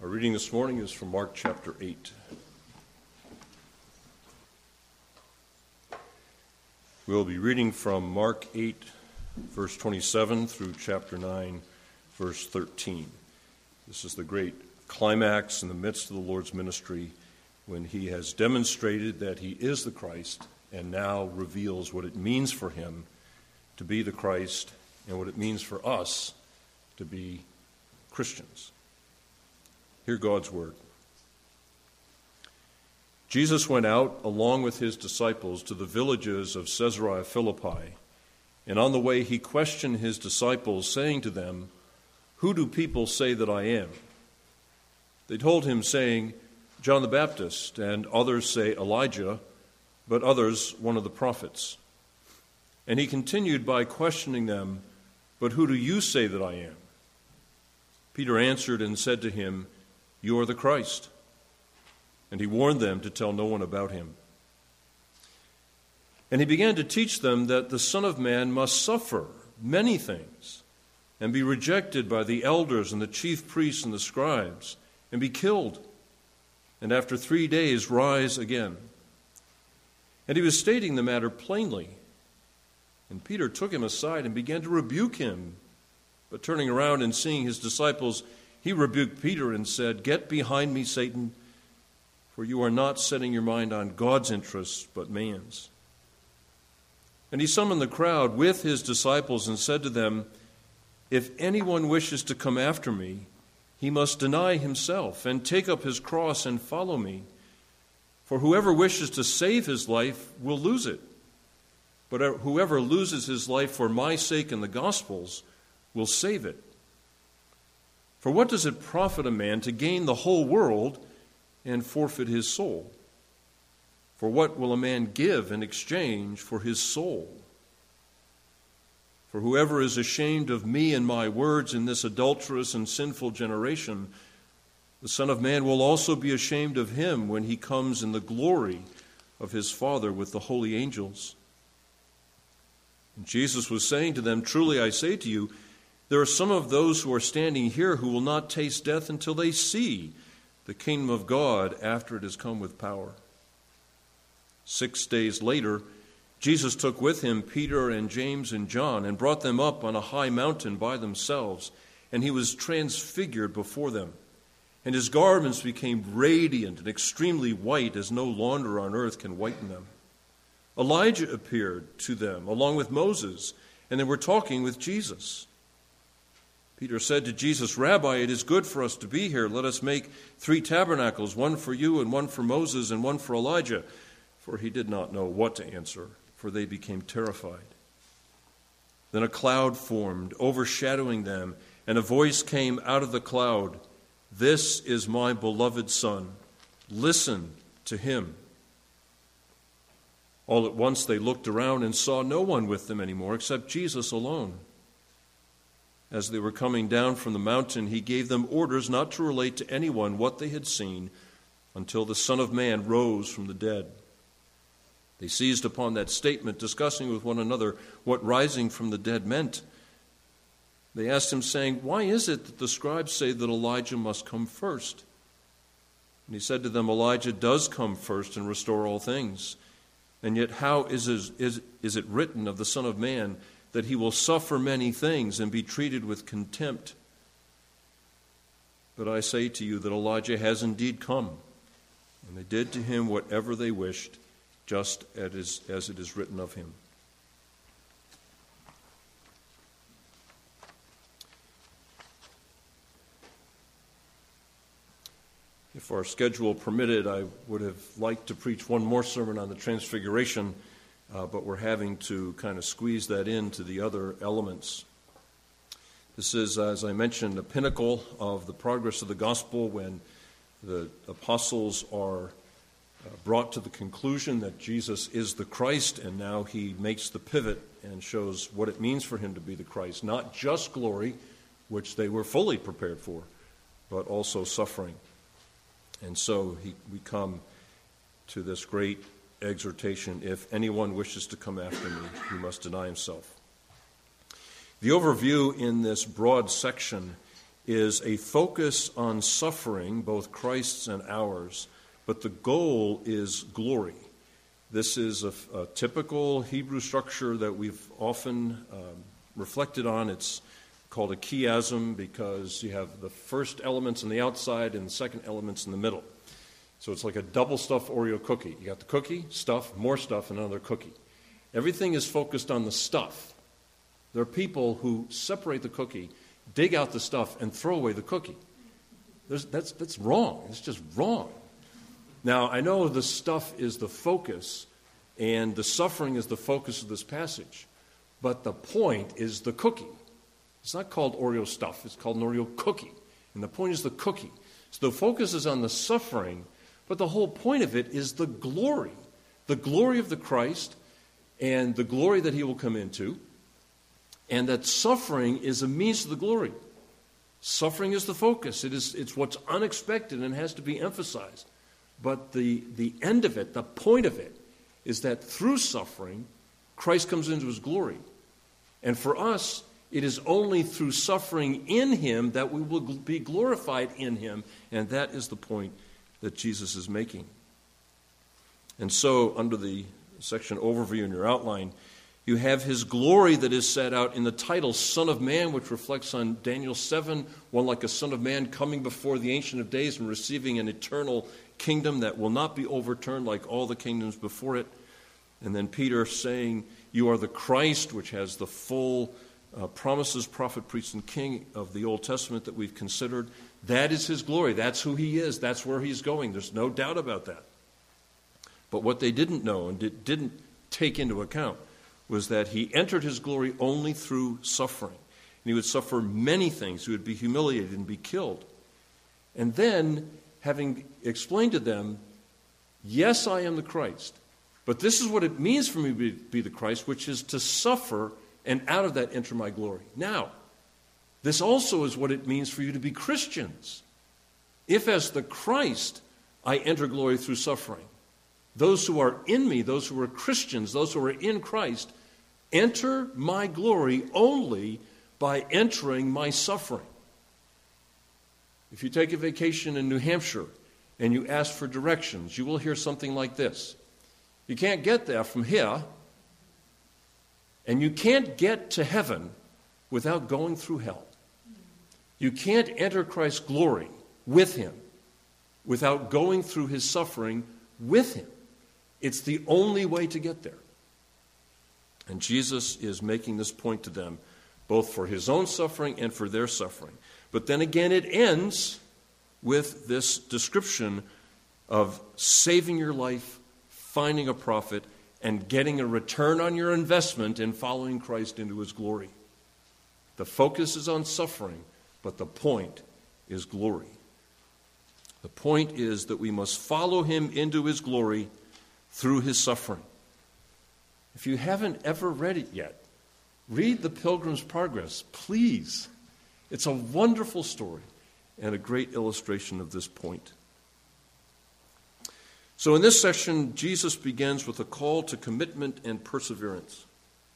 Our reading this morning is from Mark chapter 8. We'll be reading from Mark 8, verse 27 through chapter 9, verse 13. This is the great climax in the midst of the Lord's ministry when he has demonstrated that he is the Christ and now reveals what it means for him to be the Christ and what it means for us to be Christians. Hear God's word. Jesus went out along with his disciples to the villages of Caesarea Philippi, and on the way he questioned his disciples, saying to them, "Who do people say that I am?" They told him, saying, "John the Baptist, and others say Elijah, but others one of the prophets." And he continued by questioning them, "But who do you say that I am?" Peter answered and said to him, "You are the Christ." And he warned them to tell no one about him. And he began to teach them that the Son of Man must suffer many things and be rejected by the elders and the chief priests and the scribes and be killed, and after 3 days rise again. And he was stating the matter plainly. And Peter took him aside and began to rebuke him. But turning around and seeing his disciples, he rebuked Peter and said, "Get behind me, Satan, for you are not setting your mind on God's interests, but man's." And he summoned the crowd with his disciples and said to them, "If anyone wishes to come after me, he must deny himself and take up his cross and follow me. For whoever wishes to save his life will lose it. But whoever loses his life for my sake and the gospel's will save it. For what does it profit a man to gain the whole world and forfeit his soul? For what will a man give in exchange for his soul? For whoever is ashamed of me and my words in this adulterous and sinful generation, the Son of Man will also be ashamed of him when he comes in the glory of his Father with the holy angels." And Jesus was saying to them, "Truly I say to you, there are some of those who are standing here who will not taste death until they see the kingdom of God after it has come with power." 6 days later, Jesus took with him Peter and James and John and brought them up on a high mountain by themselves, and he was transfigured before them. And his garments became radiant and extremely white, as no launder on earth can whiten them. Elijah appeared to them along with Moses, and they were talking with Jesus. Peter said to Jesus, "Rabbi, it is good for us to be here. Let us make 3 tabernacles, one for you and one for Moses and one for Elijah." For he did not know what to answer, for they became terrified. Then a cloud formed, overshadowing them, and a voice came out of the cloud, "This is my beloved Son. Listen to him." All at once they looked around and saw no one with them anymore except Jesus alone. As they were coming down from the mountain, he gave them orders not to relate to anyone what they had seen until the Son of Man rose from the dead. They seized upon that statement, discussing with one another what rising from the dead meant. They asked him, saying, "Why is it that the scribes say that Elijah must come first?" And he said to them, "Elijah does come first and restore all things. And yet how is it written of the Son of Man that he will suffer many things and be treated with contempt? But I say to you that Elijah has indeed come, and they did to him whatever they wished, just as it is written of him." If our schedule permitted, I would have liked to preach one more sermon on the Transfiguration, but we're having to kind of squeeze that into the other elements. This is, as I mentioned, the pinnacle of the progress of the gospel when the apostles are brought to the conclusion that Jesus is the Christ, and now he makes the pivot and shows what it means for him to be the Christ. Not just glory, which they were fully prepared for, but also suffering. And so we come to this great exhortation, "If anyone wishes to come after me, he must deny himself." The overview in this broad section is a focus on suffering, both Christ's and ours, but the goal is glory. This is a typical Hebrew structure that we've often reflected on. It's called a chiasm because you have the first elements on the outside and the second elements in the middle. So it's like a double stuffed Oreo cookie. You got the cookie, stuff, more stuff, and another cookie. Everything is focused on the stuff. There are people who separate the cookie, dig out the stuff, and throw away the cookie. That's wrong. It's just wrong. Now, I know the stuff is the focus, and the suffering is the focus of this passage, but the point is the cookie. It's not called Oreo stuff. It's called an Oreo cookie, and the point is the cookie. So the focus is on the suffering, but the whole point of it is the glory of the Christ and the glory that he will come into, and that suffering is a means to the glory. Suffering is the focus. It's what's unexpected and has to be emphasized. But the end of it, the point of it, is that through suffering, Christ comes into his glory. And for us, it is only through suffering in him that we will be glorified in him. And that is the point that Jesus is making. And so, under the section overview in your outline, you have his glory that is set out in the title, Son of Man, which reflects on Daniel 7, one like a son of man coming before the Ancient of Days and receiving an eternal kingdom that will not be overturned like all the kingdoms before it. And then Peter saying, you are the Christ, which has the full promises, prophet, priest, and king of the Old Testament that we've considered. That is his glory. That's who he is. That's where he's going. There's no doubt about that. But what they didn't know and didn't take into account was that he entered his glory only through suffering. And he would suffer many things. He would be humiliated and be killed. And then, having explained to them, yes, I am the Christ, but this is what it means for me to be the Christ, which is to suffer and out of that enter my glory. Now, this also is what it means for you to be Christians. If as the Christ I enter glory through suffering, those who are in me, those who are Christians, those who are in Christ, enter my glory only by entering my suffering. If you take a vacation in New Hampshire and you ask for directions, you will hear something like this. You can't get there from here, and you can't get to heaven without going through hell. You can't enter Christ's glory with him without going through his suffering with him. It's the only way to get there. And Jesus is making this point to them, both for his own suffering and for their suffering. But then again, it ends with this description of saving your life, finding a profit, and getting a return on your investment in following Christ into his glory. The focus is on suffering, but the point is glory. The point is that we must follow him into his glory through his suffering. If you haven't ever read it yet, read The Pilgrim's Progress, please. It's a wonderful story and a great illustration of this point. So in this section, Jesus begins with a call to commitment and perseverance.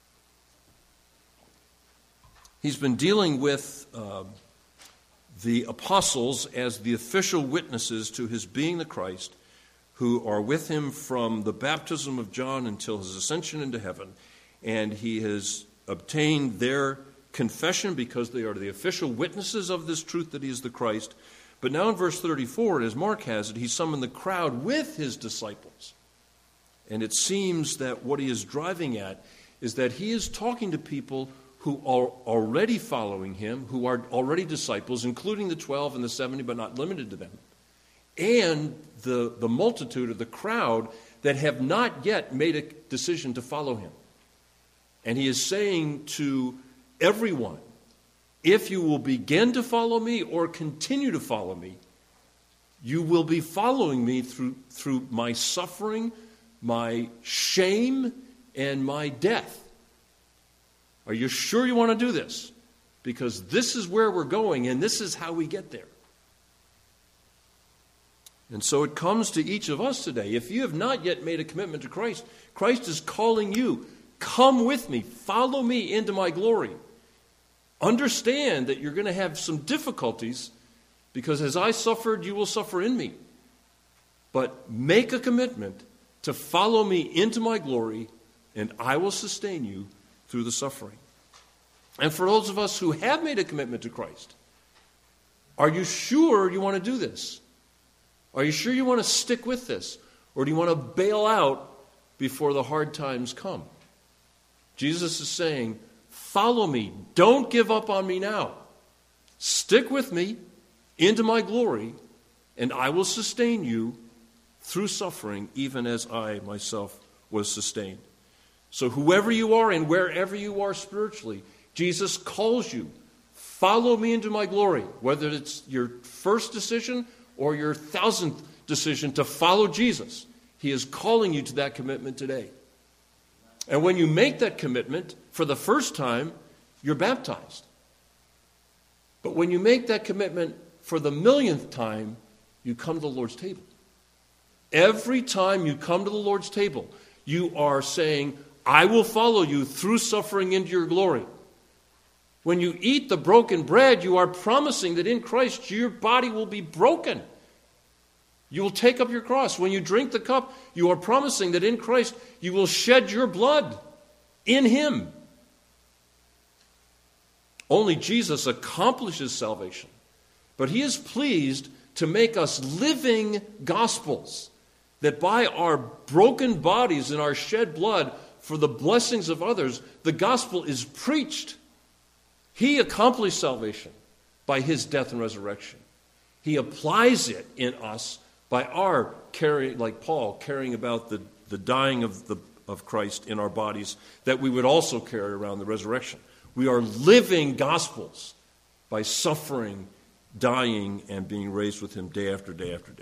He's been dealing with the apostles as the official witnesses to his being the Christ, who are with him from the baptism of John until his ascension into heaven. And he has obtained their confession because they are the official witnesses of this truth that he is the Christ. But now in verse 34, as Mark has it, he summoned the crowd with his disciples. And it seems that what he is driving at is that he is talking to people who are already following him, who are already disciples, including the 12 and the 70, but not limited to them, and the multitude of the crowd that have not yet made a decision to follow him. And he is saying to everyone, if you will begin to follow me or continue to follow me, you will be following me through my suffering, my shame, and my death. Are you sure you want to do this? Because this is where we're going, and this is how we get there. And so it comes to each of us today. If you have not yet made a commitment to Christ, Christ is calling you, come with me, follow me into my glory. Understand that you're going to have some difficulties, because as I suffered, you will suffer in me. But make a commitment to follow me into my glory, and I will sustain you through the suffering. And for those of us who have made a commitment to Christ, are you sure you want to do this? Are you sure you want to stick with this? Or do you want to bail out before the hard times come? Jesus is saying, follow me. Don't give up on me now. Stick with me into my glory, and I will sustain you through suffering, even as I myself was sustained. So whoever you are and wherever you are spiritually, Jesus calls you, follow me into my glory, whether it's your first decision or your 1,000th decision to follow Jesus. He is calling you to that commitment today. And when you make that commitment for the first time, you're baptized. But when you make that commitment for the 1,000,000th time, you come to the Lord's table. Every time you come to the Lord's table, you are saying, I will follow you through suffering into your glory. When you eat the broken bread, you are promising that in Christ your body will be broken. You will take up your cross. When you drink the cup, you are promising that in Christ you will shed your blood in Him. Only Jesus accomplishes salvation, but He is pleased to make us living gospels, that by our broken bodies and our shed blood for the blessings of others, the gospel is preached. He accomplished salvation by His death and resurrection. He applies it in us by our carrying, like Paul, carrying about the dying of Christ in our bodies, that we would also carry around the resurrection. We are living gospels by suffering, dying, and being raised with Him day after day after day.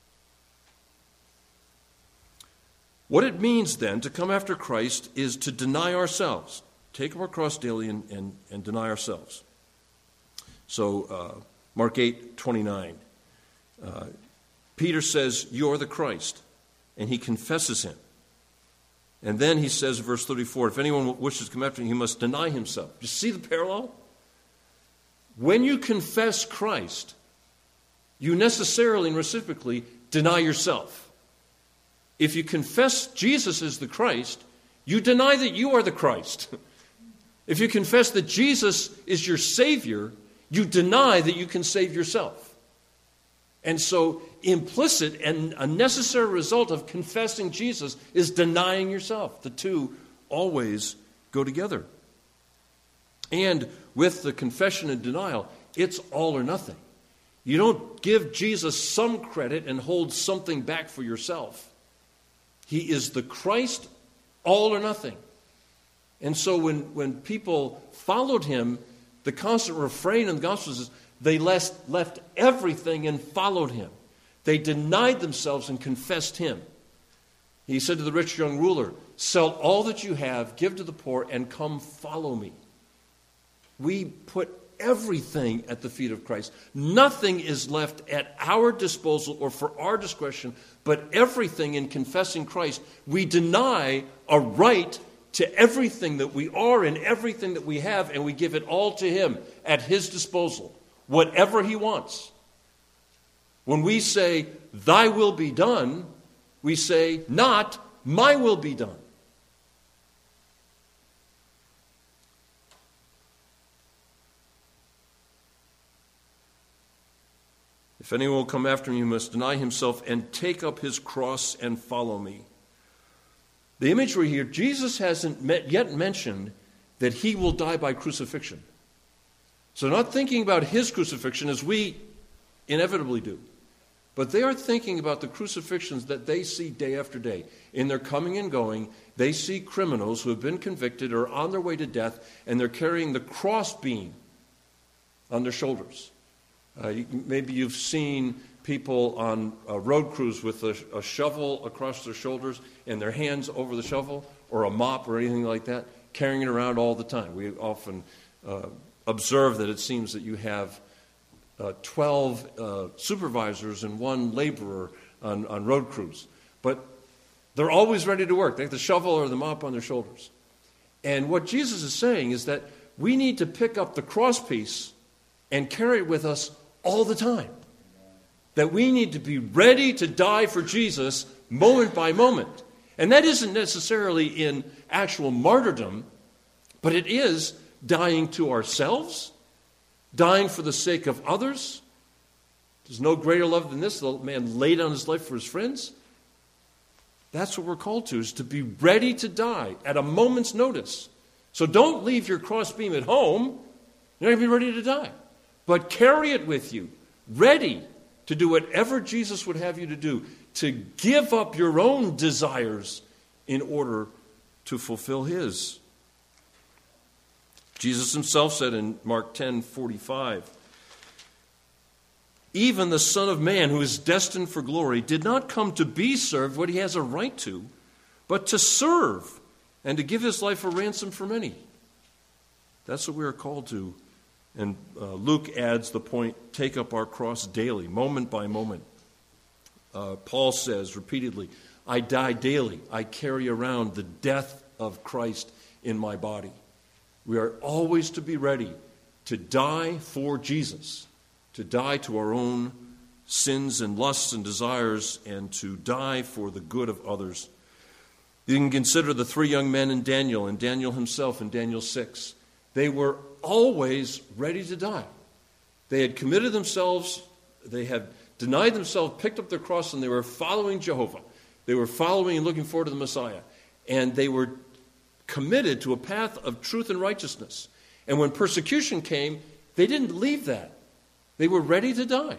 What it means then to come after Christ is to deny ourselves. Take up our cross daily and deny ourselves. So Mark 8:29. Peter says, you are the Christ, and he confesses Him. And then he says, verse 34, if anyone wishes to come after me, he must deny himself. You see the parallel? When you confess Christ, you necessarily and reciprocally deny yourself. If you confess Jesus is the Christ, you deny that you are the Christ. If you confess that Jesus is your Savior, you deny that you can save yourself. And so implicit and a necessary result of confessing Jesus is denying yourself. The two always go together. And with the confession and denial, it's all or nothing. You don't give Jesus some credit and hold something back for yourself. He is the Christ, all or nothing. And so when people followed Him, the constant refrain in the Gospels is they left everything and followed Him. They denied themselves and confessed Him. He said to the rich young ruler, sell all that you have, give to the poor, and come follow me. We put everything at the feet of Christ. Nothing is left at our disposal or for our discretion, but everything in confessing Christ. We deny a right to everything that we are and everything that we have, and we give it all to Him at His disposal, whatever He wants. When we say, thy will be done, we say, not my will be done. If anyone will come after me, he must deny himself and take up his cross and follow me. The imagery here, Jesus hasn't yet mentioned that He will die by crucifixion. So not thinking about His crucifixion as we inevitably do, but they are thinking about the crucifixions that they see day after day. In their coming and going, they see criminals who have been convicted or on their way to death, and they're carrying the cross beam on their shoulders. Maybe you've seen people on road crews with a shovel across their shoulders and their hands over the shovel, or a mop or anything like that, carrying it around all the time. We often observe that it seems that you have 12 supervisors and one laborer on road crews. But they're always ready to work. They have the shovel or the mop on their shoulders. And what Jesus is saying is that we need to pick up the crosspiece and carry it with us all the time. That we need to be ready to die for Jesus moment by moment. And that isn't necessarily in actual martyrdom, but it is dying to ourselves, dying for the sake of others. There's no greater love than this. The man laid down his life for his friends. That's what we're called to, is to be ready to die at a moment's notice. So don't leave your crossbeam at home. You're not going to be ready to die. But carry it with you, ready to do whatever Jesus would have you to do, to give up your own desires in order to fulfill his. Jesus himself said in Mark 10:45, even the Son of Man, who is destined for glory, did not come to be served, what he has a right to, but to serve and to give his life a ransom for many. That's what we are called to. And Luke adds the point, take up our cross daily, moment by moment. Paul says repeatedly, I die daily. I carry around the death of Christ in my body. We are always to be ready to die for Jesus, to die to our own sins and lusts and desires, and to die for the good of others. You can consider the three young men in Daniel himself in Daniel 6. They were always ready to die. They had committed themselves, they had denied themselves, picked up their cross, and they were following Jehovah. They were following and looking forward to the Messiah. And they were committed to a path of truth and righteousness. And when persecution came, they didn't leave that. They were ready to die.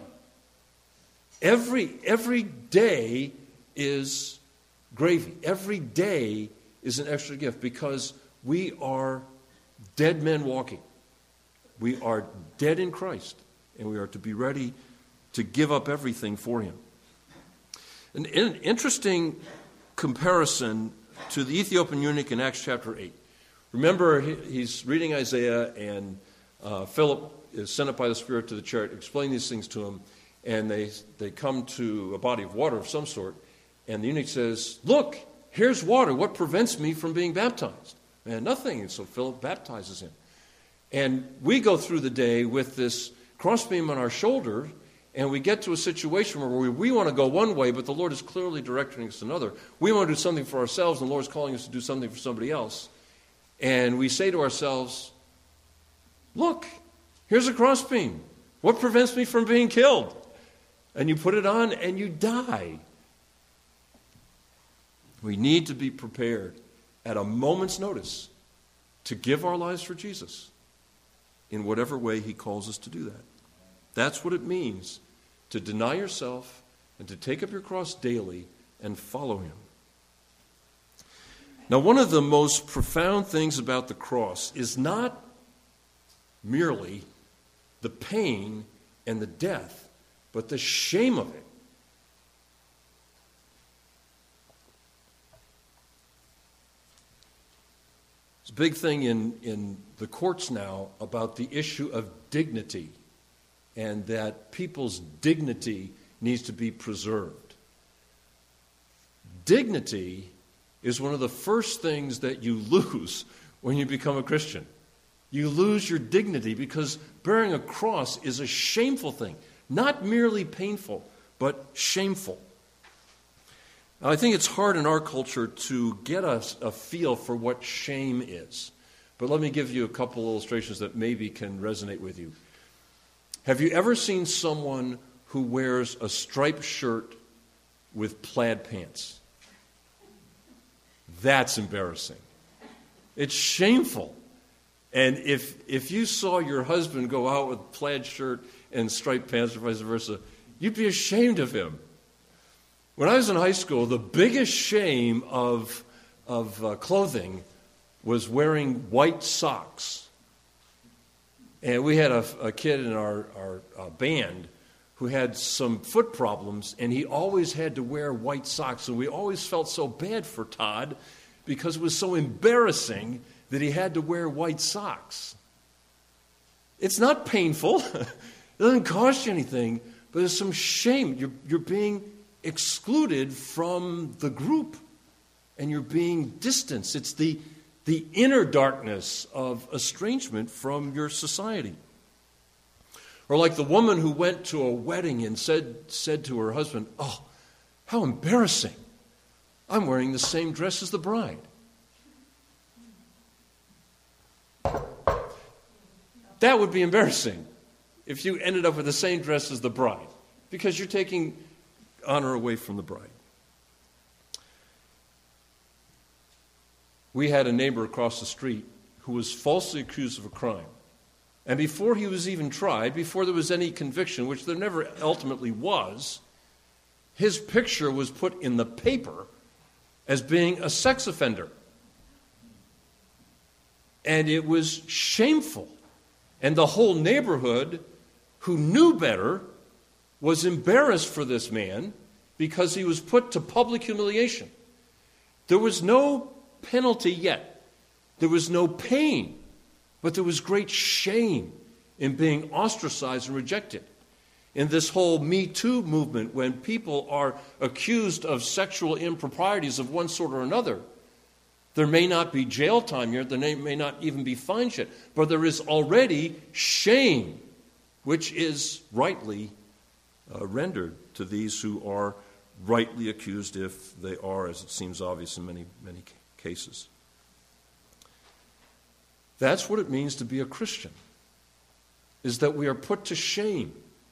Every day is gravy. Every day is an extra gift, because we are dead men walking. We are dead in Christ, and we are to be ready to give up everything for him. An interesting comparison to the Ethiopian eunuch in Acts chapter 8. Remember, he's reading Isaiah, and Philip is sent up by the Spirit to the chariot, explain these things to him, and they come to a body of water of some sort, and the eunuch says, look, here's water. What prevents me from being baptized? And nothing. And so Philip baptizes him. And we go through the day with this crossbeam on our shoulder, and we get to a situation where we want to go one way, but the Lord is clearly directing us another. We want to do something for ourselves, and the Lord is calling us to do something for somebody else. And we say to ourselves, look, here's a crossbeam. What prevents me from being killed? And you put it on, and you die. We need to be prepared at a moment's notice to give our lives for Jesus in whatever way he calls us to do that. That's what it means to deny yourself and to take up your cross daily and follow him. Now, one of the most profound things about the cross is not merely the pain and the death, but the shame of it. It's a big thing in the courts now about the issue of dignity, and that people's dignity needs to be preserved. Dignity is one of the first things that you lose when you become a Christian. You lose your dignity because bearing a cross is a shameful thing. Not merely painful, but shameful. Now, I think it's hard in our culture to get us a feel for what shame is. But let me give you a couple illustrations that maybe can resonate with you. Have you ever seen someone who wears a striped shirt with plaid pants? That's embarrassing. It's shameful. And if you saw your husband go out with a plaid shirt and striped pants or vice versa, you'd be ashamed of him. When I was in high school, the biggest shame of clothing was wearing white socks. And we had a kid in our band who had some foot problems, and he always had to wear white socks. And we always felt so bad for Todd because it was so embarrassing that he had to wear white socks. It's not painful. It doesn't cost you anything, but there's some shame. You're being excluded from the group, and you're being distanced. It's the the inner darkness of estrangement from your society. Or like the woman who went to a wedding and said to her husband, "Oh, how embarrassing. I'm wearing the same dress as the bride." That would be embarrassing if you ended up with the same dress as the bride, because you're taking honor away from the bride. We had a neighbor across the street who was falsely accused of a crime. And before he was even tried, before there was any conviction, which there never ultimately was, his picture was put in the paper as being a sex offender. And it was shameful. And the whole neighborhood, who knew better, was embarrassed for this man because he was put to public humiliation. There was no penalty yet. There was no pain, but there was great shame in being ostracized and rejected. In this whole Me Too movement, when people are accused of sexual improprieties of one sort or another, there may not be jail time yet, there may not even be fines yet, but there is already shame, which is rightly rendered to these who are rightly accused, if they are, as it seems obvious in many cases. That's what it means to be a Christian, is that we are put to shame.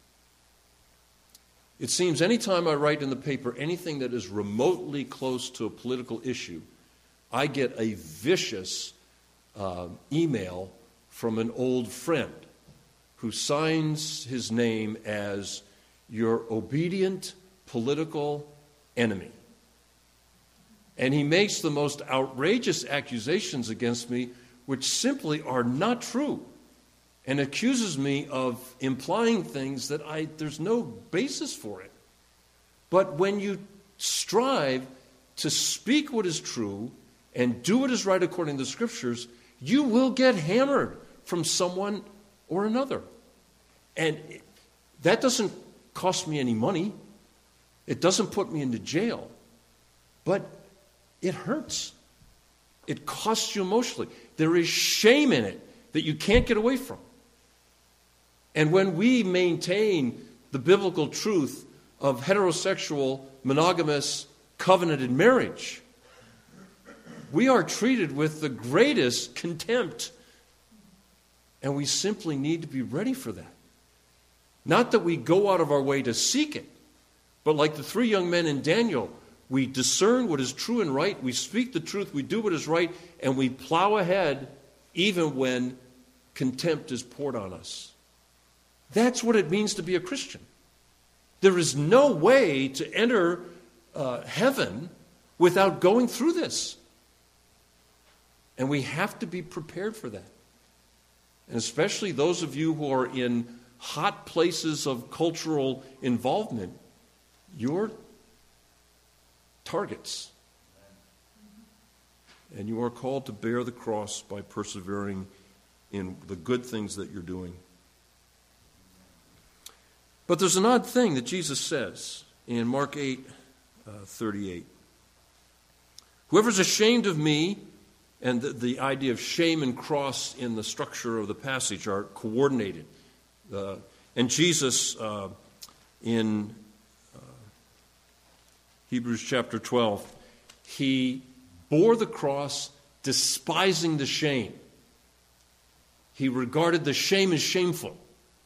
It seems anytime I write in the paper anything that is remotely close to a political issue, I get a vicious email from an old friend who signs his name as your obedient political enemy. And he makes the most outrageous accusations against me, which simply are not true, and accuses me of implying things that there's no basis for it. But when you strive to speak what is true and do what is right according to the Scriptures, you will get hammered from someone or another. And that doesn't cost me any money. It doesn't put me into jail. But it hurts. It costs you emotionally. There is shame in it that you can't get away from. And when we maintain the biblical truth of heterosexual, monogamous, covenanted marriage, we are treated with the greatest contempt. And we simply need to be ready for that. Not that we go out of our way to seek it, but like the three young men in Daniel, we discern what is true and right, we speak the truth, we do what is right, and we plow ahead even when contempt is poured on us. That's what it means to be a Christian. There is no way to enter heaven without going through this. And we have to be prepared for that. And especially those of you who are in hot places of cultural involvement, you're targets. And you are called to bear the cross by persevering in the good things that you're doing. But there's an odd thing that Jesus says in Mark 8:38. Whoever's ashamed of me, and the idea of shame and cross in the structure of the passage are coordinated. And Jesus, in Hebrews chapter 12, he bore the cross despising the shame. He regarded the shame as shameful.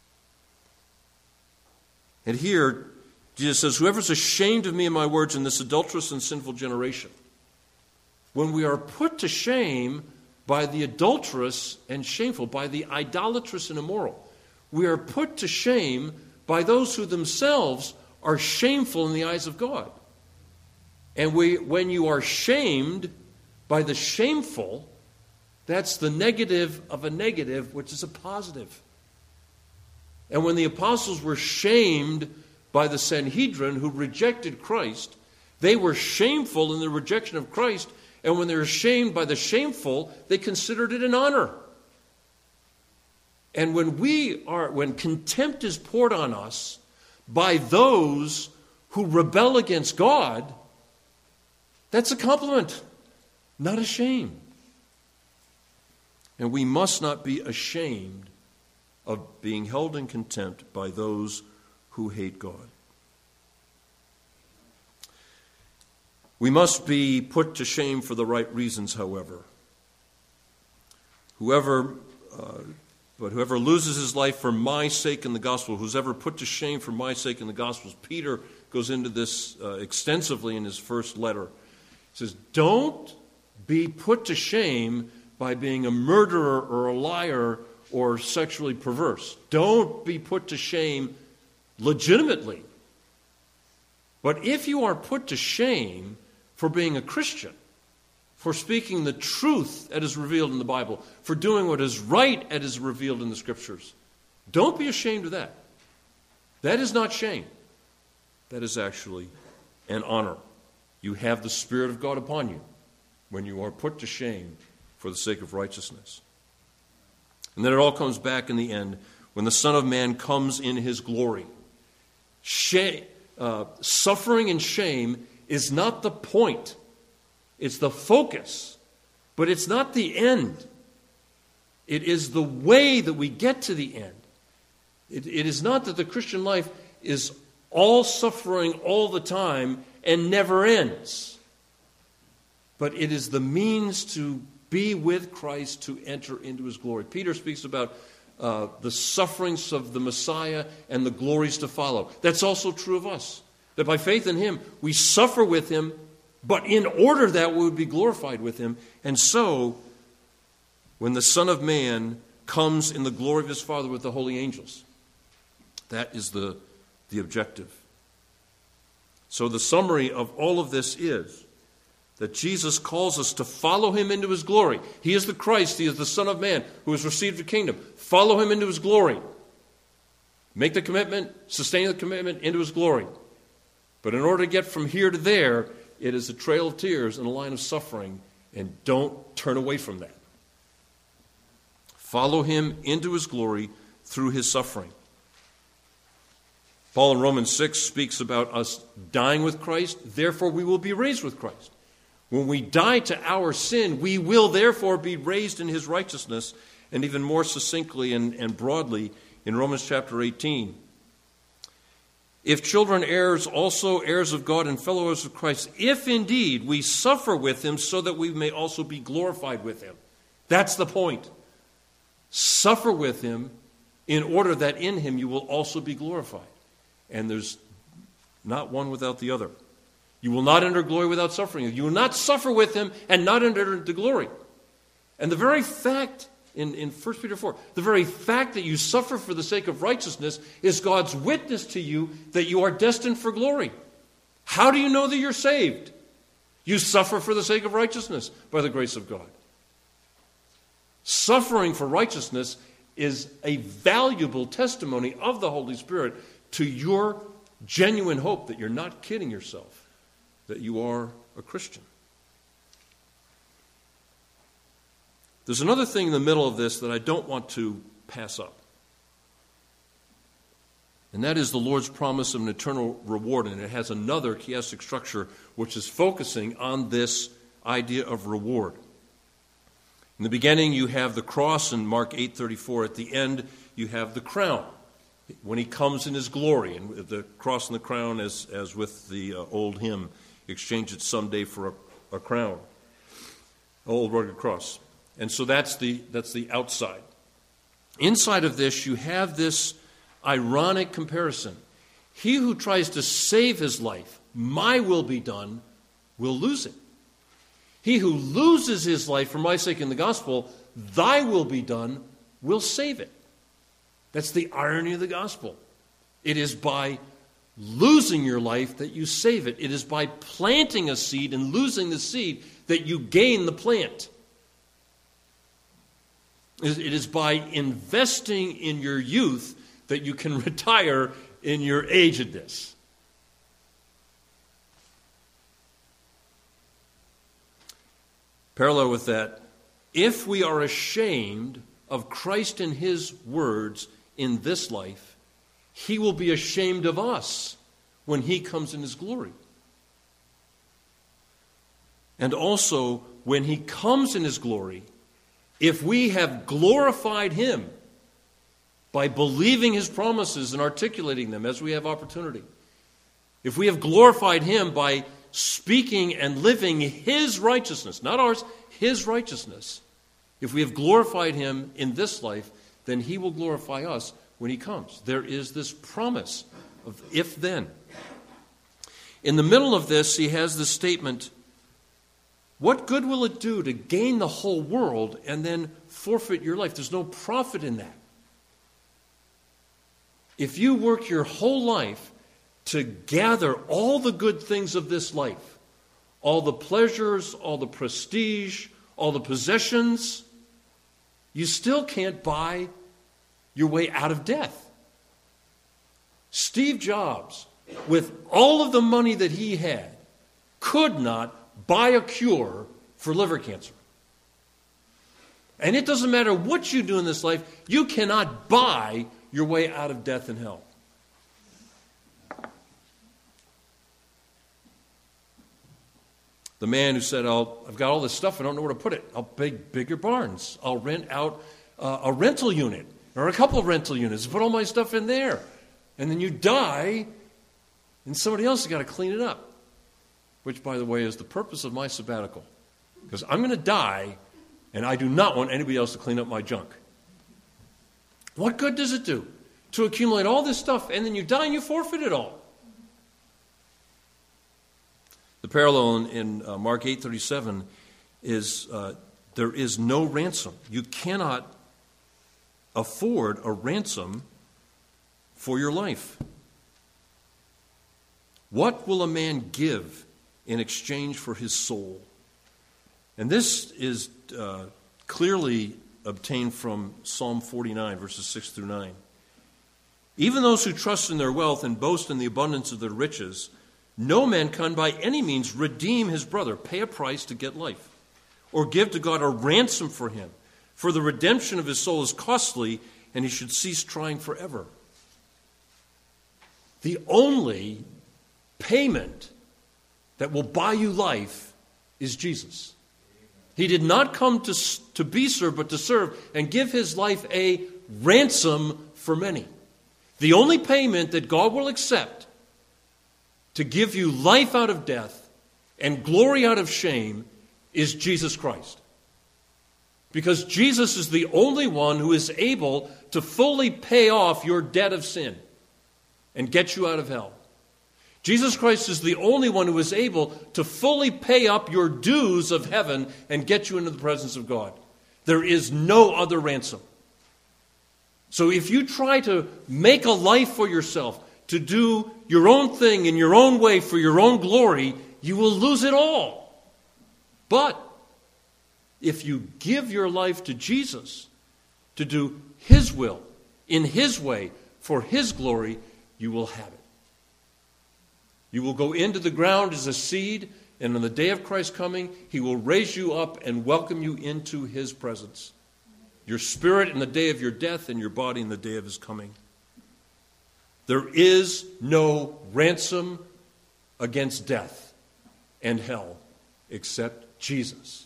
And here, Jesus says, whoever's ashamed of me and my words in this adulterous and sinful generation. When we are put to shame by the adulterous and shameful, by the idolatrous and immoral, we are put to shame by those who themselves are shameful in the eyes of God. And when you are shamed by the shameful, that's the negative of a negative, which is a positive. And when the apostles were shamed by the Sanhedrin who rejected Christ, they were shameful in the rejection of Christ. And when they were shamed by the shameful, they considered it an honor. And when contempt is poured on us by those who rebel against God, that's a compliment, not a shame. And we must not be ashamed of being held in contempt by those who hate God. We must be put to shame for the right reasons, however. Whoever loses his life for my sake in the gospel, who's ever put to shame for my sake in the gospels. Peter goes into this extensively in his first letter. He says, don't be put to shame by being a murderer or a liar or sexually perverse. Don't be put to shame legitimately. But if you are put to shame for being a Christian, for speaking the truth that is revealed in the Bible, for doing what is right that is revealed in the Scriptures, don't be ashamed of that. That is not shame. That is actually an honor. You have the Spirit of God upon you when you are put to shame for the sake of righteousness. And then it all comes back in the end when the Son of Man comes in his glory. Suffering and shame is not the point. It's the focus. But it's not the end. It is the way that we get to the end. It is not that the Christian life is all suffering all the time and never ends. But it is the means to be with Christ to enter into his glory. Peter speaks about the sufferings of the Messiah and the glories to follow. That's also true of us. That by faith in him, we suffer with him, but in order that we would be glorified with him. And so, when the Son of Man comes in the glory of his Father with the holy angels, that is the objective. So the summary of all of this is that Jesus calls us to follow him into his glory. He is the Christ. He is the Son of Man who has received the kingdom. Follow him into his glory. Make the commitment, sustain the commitment into his glory. But in order to get from here to there, it is a trail of tears and a line of suffering, and don't turn away from that. Follow him into his glory through his suffering. Paul in Romans 6 speaks about us dying with Christ, therefore we will be raised with Christ. When we die to our sin, we will therefore be raised in his righteousness, and even more succinctly and broadly in Romans chapter 18. If children, heirs, also heirs of God and fellow heirs of Christ, if indeed we suffer with him so that we may also be glorified with him. That's the point. Suffer with him in order that in him you will also be glorified. And there's not one without the other. You will not enter glory without suffering. You will not suffer with him and not enter into glory. And the very fact, in 1 Peter 4, the very fact that you suffer for the sake of righteousness is God's witness to you that you are destined for glory. How do you know that you're saved? You suffer for the sake of righteousness by the grace of God. Suffering for righteousness is a valuable testimony of the Holy Spirit to your genuine hope that you're not kidding yourself, that you are a Christian. There's another thing in the middle of this that I don't want to pass up. And that is the Lord's promise of an eternal reward. And it has another chiastic structure which is focusing on this idea of reward. In the beginning, you have the cross in Mark 8:34. At the end, you have the crown. When he comes in his glory, and the cross and the crown, as with the old hymn, exchange it someday for a crown, old rugged cross. And so that's the outside. Inside of this, you have this ironic comparison. He who tries to save his life, my will be done, will lose it. He who loses his life for my sake in the gospel, thy will be done, will save it. That's the irony of the gospel. It is by losing your life that you save it. It is by planting a seed and losing the seed that you gain the plant. It is by investing in your youth that you can retire in your agedness. Parallel with that, if we are ashamed of Christ and his words in this life, he will be ashamed of us when he comes in his glory. And also, when he comes in his glory, if we have glorified him by believing his promises and articulating them as we have opportunity, if we have glorified him by speaking and living his righteousness, not ours, his righteousness, if we have glorified him in this life, then he will glorify us when he comes. There is this promise of if then. In the middle of this, he has this statement, what good will it do to gain the whole world and then forfeit your life? There's no profit in that. If you work your whole life to gather all the good things of this life, all the pleasures, all the prestige, all the possessions, you still can't buy your way out of death. Steve Jobs, with all of the money that he had, could not buy a cure for liver cancer. And it doesn't matter what you do in this life, you cannot buy your way out of death and hell. The man who said, I've got all this stuff, I don't know where to put it. I'll build bigger barns. I'll rent out a rental unit or a couple of rental units and put all my stuff in there. And then you die, and somebody else has got to clean it up. Which, by the way, is the purpose of my sabbatical. Because I'm going to die, and I do not want anybody else to clean up my junk. What good does it do to accumulate all this stuff, and then you die and you forfeit it all? The parallel in Mark 8:37 is there is no ransom. You cannot afford a ransom for your life. What will a man give in exchange for his soul? And this is clearly obtained from Psalm 49, verses 6 through 9. Even those who trust in their wealth and boast in the abundance of their riches, no man can by any means redeem his brother, pay a price to get life, or give to God a ransom for him. For the redemption of his soul is costly, and he should cease trying forever. The only payment that will buy you life is Jesus. He did not come to be served, but to serve and give his life a ransom for many. The only payment that God will accept to give you life out of death and glory out of shame is Jesus Christ. Because Jesus is the only one who is able to fully pay off your debt of sin and get you out of hell. Jesus Christ is the only one who is able to fully pay up your dues of heaven and get you into the presence of God. There is no other ransom. So if you try to make a life for yourself, to do your own thing in your own way for your own glory, you will lose it all. But if you give your life to Jesus to do his will, in his way, for his glory, you will have it. You will go into the ground as a seed, and on the day of Christ's coming, he will raise you up and welcome you into his presence. Your spirit in the day of your death and your body in the day of his coming. There is no ransom against death and hell except Jesus.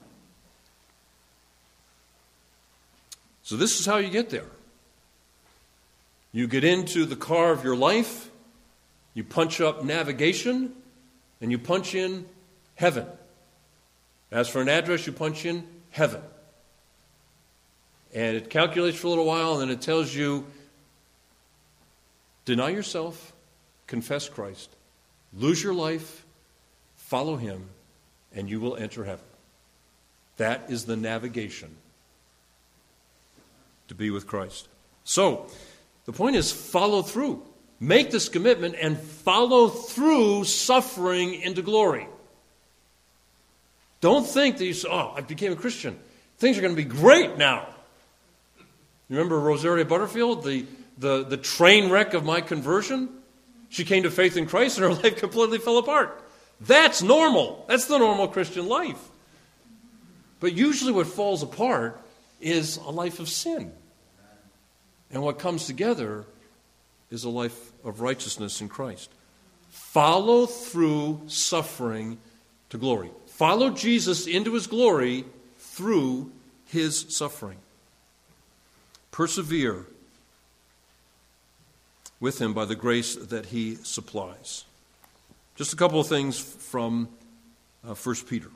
So this is how you get there. You get into the car of your life, you punch up navigation, and you punch in heaven. As for an address, you punch in heaven. And it calculates for a little while, and then it tells you, deny yourself, confess Christ, lose your life, follow him, and you will enter heaven. That is the navigation to be with Christ. So, the point is follow through. Make this commitment and follow through suffering into glory. Don't think that you say, I became a Christian. Things are going to be great now. You remember Rosaria Butterfield, the train wreck of my conversion? She came to faith in Christ and her life completely fell apart. That's normal. That's the normal Christian life. But usually what falls apart is a life of sin. And what comes together is a life of righteousness in Christ. Follow through suffering to glory. Follow Jesus into his glory through his suffering. Persevere with him by the grace that he supplies. Just a couple of things from 1 Peter.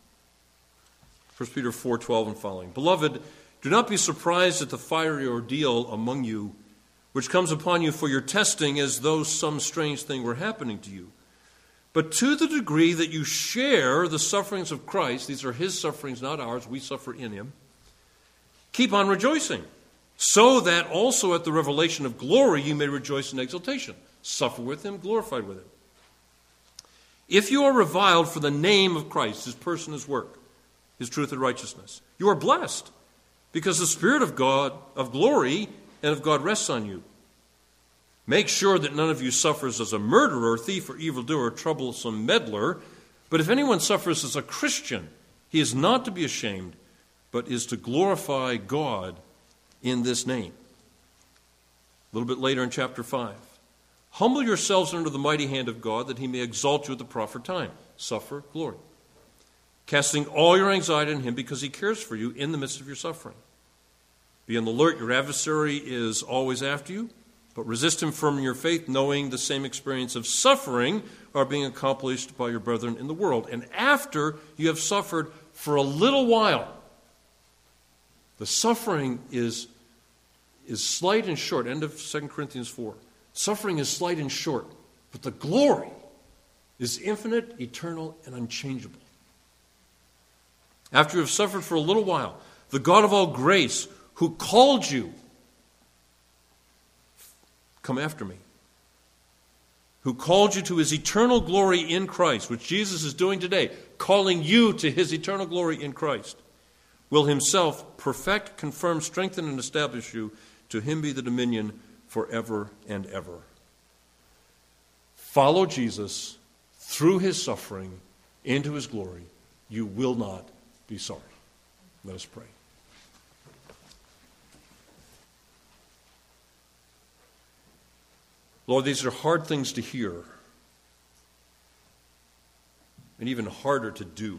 1 Peter 4:12 and following. Beloved, do not be surprised at the fiery ordeal among you, which comes upon you for your testing as though some strange thing were happening to you. But to the degree that you share the sufferings of Christ, these are his sufferings, not ours, we suffer in him, keep on rejoicing, so that also at the revelation of glory you may rejoice in exultation. Suffer with him, glorified with him. If you are reviled for the name of Christ, his person, his work, his truth and righteousness, you are blessed, because the Spirit of God, of glory, and of God rests on you. Make sure that none of you suffers as a murderer, thief, or evildoer, troublesome meddler. But if anyone suffers as a Christian, he is not to be ashamed, but is to glorify God in this name. A little bit later in chapter 5. Humble yourselves under the mighty hand of God, that he may exalt you at the proper time. Suffer, glory. Casting all your anxiety on him, because he cares for you in the midst of your suffering. Be on the alert, your adversary is always after you, but resist him firm in your faith, knowing the same experience of suffering are being accomplished by your brethren in the world. And after you have suffered for a little while, the suffering is slight and short. End of 2 Corinthians 4. Suffering is slight and short, but the glory is infinite, eternal, and unchangeable. After you have suffered for a little while, the God of all grace, who called you, come after me, who called you to his eternal glory in Christ, which Jesus is doing today, calling you to his eternal glory in Christ, will himself perfect, confirm, strengthen, and establish you. To him be the dominion forever and ever. Follow Jesus through his suffering into his glory. You will not be sorry. Let us pray. Lord, these are hard things to hear and even harder to do.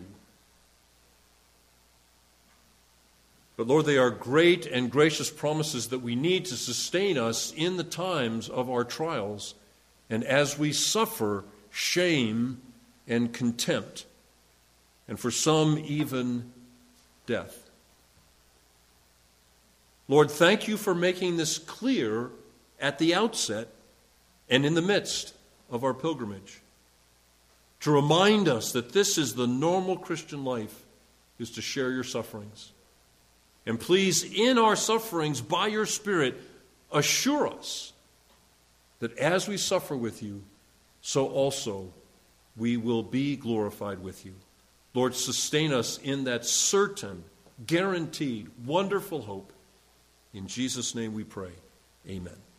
But Lord, they are great and gracious promises that we need to sustain us in the times of our trials and as we suffer shame and contempt, and for some even death. Lord, thank you for making this clear at the outset and in the midst of our pilgrimage, to remind us that this is the normal Christian life, is to share your sufferings. And please, in our sufferings, by your Spirit, assure us that as we suffer with you, so also we will be glorified with you. Lord, sustain us in that certain, guaranteed, wonderful hope. In Jesus' name we pray. Amen.